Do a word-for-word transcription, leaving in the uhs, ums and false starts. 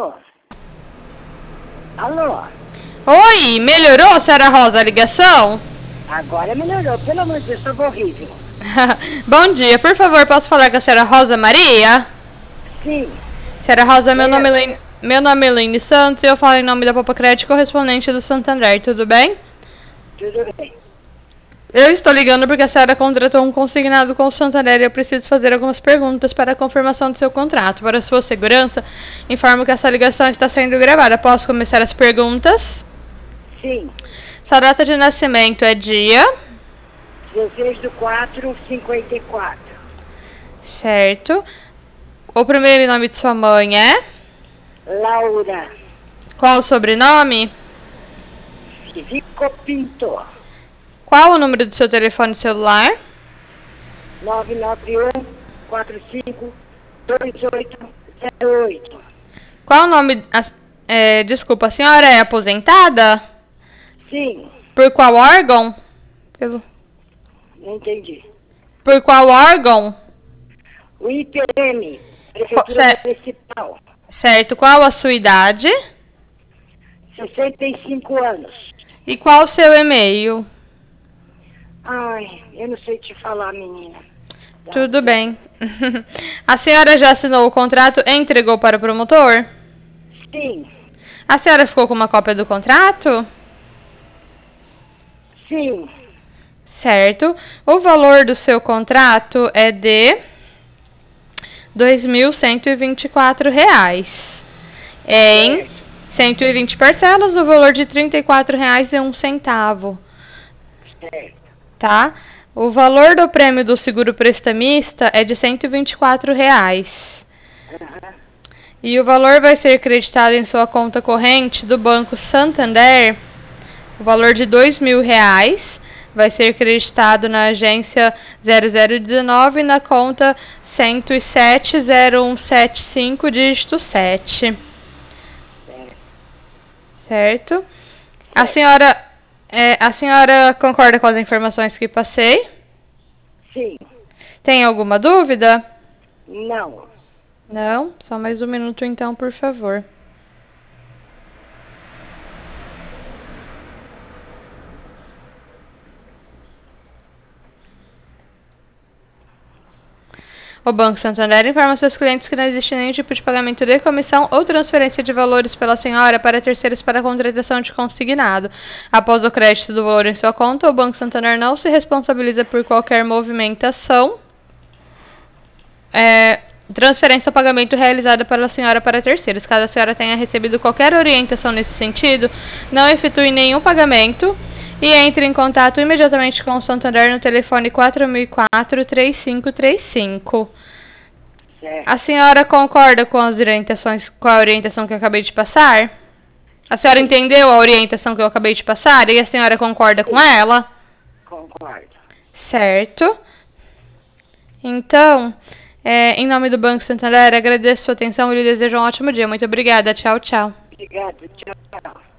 Alô? Alô? Oi, melhorou, senhora Rosa, a ligação? Agora melhorou, pelo amor de Deus, estava horrível. Bom dia, por favor, posso falar com a senhora Rosa Maria? Sim. Senhora Rosa, meu É. nome é Elaine, meu nome é Elaine Santos e eu falo em nome da Popa Crédito correspondente do Santander, tudo bem? Tudo bem. Eu estou ligando porque a senhora contratou um consignado com o Santander e eu preciso fazer algumas perguntas para a confirmação do seu contrato. Para sua segurança, informo que essa ligação está sendo gravada. Posso começar as perguntas? Sim. Sua data de nascimento é dia? dezesseis do quatro, cinquenta e quatro. Certo. O primeiro nome de sua mãe é? Laura. Qual o sobrenome? Fico Pinto. Qual o número do seu telefone celular? nove nove um, quatro cinco, dois oito zero oito. Qual o nome... a- é, desculpa, a senhora é aposentada? Sim. Por qual órgão? Pelo... Não entendi. Por qual órgão? O I P M, Prefeitura Cer- Municipal. Certo. Qual a sua idade? sessenta e cinco anos. E qual o seu e-mail? Ai, eu não sei te falar, menina. Tudo bem. A senhora já assinou o contrato e entregou para o promotor? Sim. A senhora ficou com uma cópia do contrato? Sim. Certo. O valor do seu contrato é de dois mil cento e vinte e quatro reais. Em Certo. cento e vinte parcelas, o valor de trinta e quatro reais e um centavo. Certo. Tá? O valor do prêmio do seguro prestamista é de cento e vinte e quatro reais. Aham. E o valor vai ser creditado em sua conta corrente do Banco Santander. O valor de dois mil reais vai ser creditado na agência zero zero um nove na conta cento e sete, zero um sete cinco, dígito sete. Certo. Certo? A senhora, é, a senhora concorda com as informações que passei? Sim. Tem alguma dúvida? Não. Não? Só mais um minuto então, por favor. O Banco Santander informa seus clientes que não existe nenhum tipo de pagamento de comissão ou transferência de valores pela senhora para terceiros para a contratação de consignado. Após o crédito do valor em sua conta, o Banco Santander não se responsabiliza por qualquer movimentação, é, transferência ou pagamento realizada pela senhora para terceiros. Caso a senhora tenha recebido qualquer orientação nesse sentido, não efetue nenhum pagamento e entre em contato imediatamente com o Santander no telefone quatro mil e quatro, três cinco três cinco. Certo. A senhora concorda com as orientações, com a orientação que eu acabei de passar? A senhora entendeu a orientação que eu acabei de passar e a senhora concorda com ela? Concordo. Certo. Então, é, em nome do Banco Santander, agradeço a sua atenção e lhe desejo um ótimo dia. Muito obrigada. Tchau, tchau. Obrigada. Tchau, tchau.